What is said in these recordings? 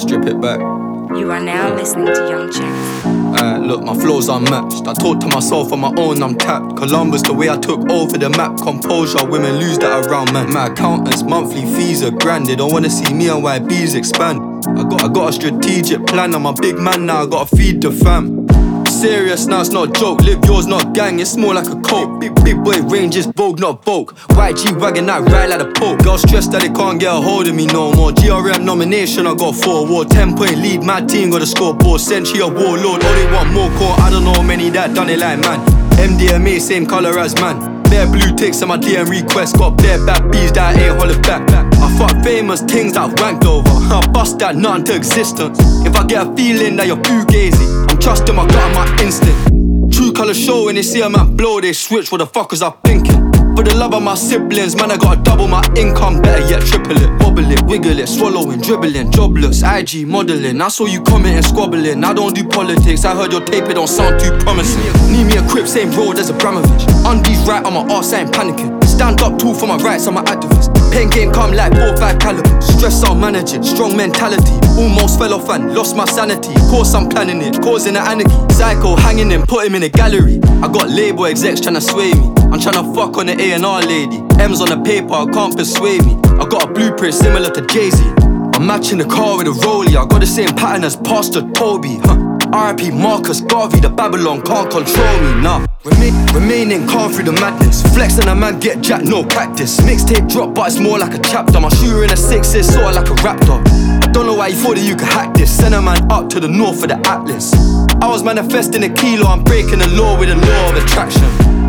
strip it back. You are now listening to Young Chance. Look, my flow's unmatched. I talk to myself on my own, I'm tapped. Columbus, the way I took over the map. Composure, women lose that around, man. My accountants, monthly fees are grand. They don't wanna see me and YBs expand. I got a strategic plan. I'm a big man now, I gotta feed the fam. Serious now, it's not a joke. Live yours, not gang, it's more like a coke. Big boy range is Vogue, not Vogue. YG wagon that ride like a Pope. Girls stressed that they can't get a hold of me no more. GRM nomination, I got 4 award. 10-point lead, my team got a scoreboard. Century a warlord, oh they want more court. I don't know many that done it like man. MDMA, same colour as man. Bare blue ticks on my DM request. Got bare bad bees that ain't hollered back. I fuck famous things that I've wanked over. I bust that nut into existence. If I get a feeling that you're fugazi, I'm trusting my gut and my instinct. True colour show when they see a man blow, they switch. What the fuck was I thinking? For the love of my siblings, man, I gotta double my income. Better yet, triple it, wobble it, wiggle it, swallowing, dribbling, jobless, IG, modelling. I saw you commenting, squabbling. I don't do politics, I heard your tape, it don't sound too promising. Need me a crib, same road as Abramovich. Undies right on my arse, I ain't panicking. Stand up tall for my rights, I'm an activist. Pain game come like 4-5 caliber. Stress I'll manage it, strong mentality. Almost fell off and lost my sanity. Of course I'm planning it, causing an anarchy. Psycho hanging him, put him in a gallery. I got label execs tryna sway me. I'm tryna fuck on the A&R lady. M's on the paper, can't persuade me. I got a blueprint similar to Jay-Z. I'm matching the car with a rollie. I got the same pattern as Pastor Toby. R.I.P. Marcus Garvey, the Babylon can't control me, nah. Remaining calm through the madness. Flex and a man get jacked, no practice. Mixtape drop, but it's more like a chapter. My shooter in a 6 is sorta like a raptor. I don't know why you thought that you could hack this. Send a man up to the north of the Atlas. I was manifesting a kilo, I'm breaking the law with the law of attraction.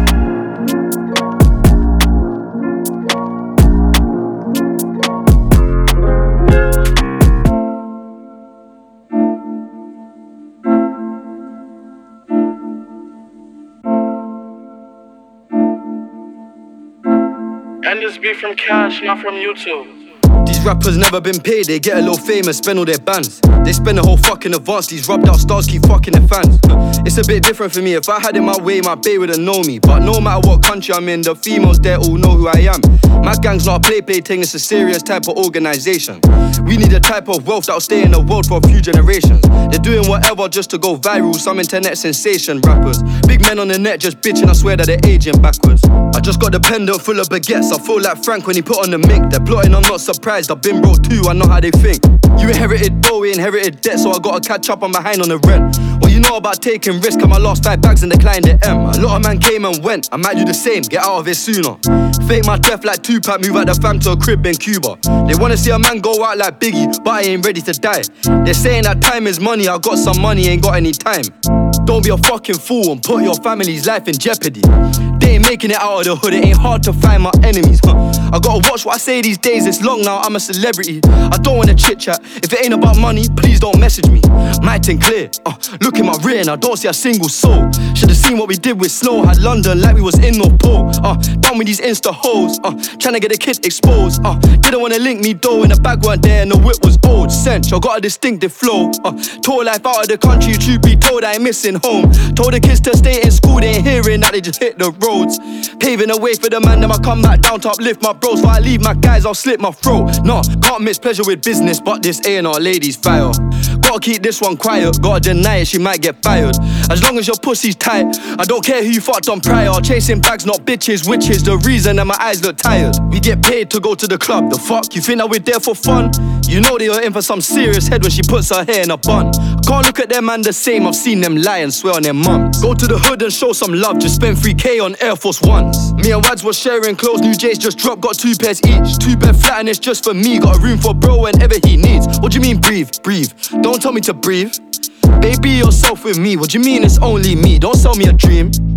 And this be from cash, not from YouTube. These rappers never been paid, they get a little famous, spend all their bands. They spend the whole fucking advance, these rubbed out stars keep fucking their fans. It's a bit different for me, if I had it my way, my bae wouldn't know me. But no matter what country I'm in, the females there all know who I am. My gang's not a play thing, it's a serious type of organisation. We need a type of wealth that'll stay in the world for a few generations. They're doing whatever just to go viral, some internet sensation rappers. Big men on the net just bitching, I swear that they're aging backwards. I just got the pendant full of baguettes, I feel like Frank when he put on the mink. They're plotting, I'm not surprised, I've been broke too, I know how they think. You inherited Bowie, inherited debt, so I gotta catch up, I'm behind on the rent. What you know about taking risk, and my last 5 bags and declined the M. A lot of man came and went, I might do the same, get out of it sooner. Fake my death like Tupac, move out the fam to a crib in Cuba. They wanna see a man go out like Biggie, but I ain't ready to die. They're saying that time is money, I got some money, ain't got any time. Don't be a fucking fool and put your family's life in jeopardy. They ain't making it out of the hood, it ain't hard to find my enemies, I gotta watch what I say these days, it's long now, I'm a celebrity. I don't wanna chit chat, if it ain't about money, please don't message me. My thing clear, look in my rear and I don't see a single soul. Should've seen what we did with Snow, had London like we was in North Pole. Done with these Insta hoes, tryna get the kid exposed. Didn't wanna link me though, and the bag weren't there and the whip was old. Cinch, I got a distinctive flow. Tour life out of the country, truth be told I ain't missing home. Told the kids to stay in school, they ain't hearing that, they just hit the roads. Paving the way for the man, then I come back down to uplift my bros. Before I leave my guys, I'll slit my throat. Nah, can't mix pleasure with business, but this A&R lady's fire. Gotta keep this one quiet, gotta deny it, she might get fired. As long as your pussy's tight, I don't care who you fucked on prior. Chasing bags, not bitches, which is the reason that my eyes look tired. We get paid to go to the club, the fuck? You think that we're there for fun? You know they are in for some serious head when she puts her hair in a bun. Can't look at them man the same, I've seen them lie and swear on their mums. Go to the hood and show some love, just spend 3K on Air Force Ones. Me and Wads was sharing clothes, new J's just dropped, got 2 pairs each. 2-bed flat and it's just for me, got a room for bro whenever he needs. What do you mean breathe? Breathe, don't tell me to breathe. Baby yourself with me, what do you mean it's only me? Don't sell me a dream.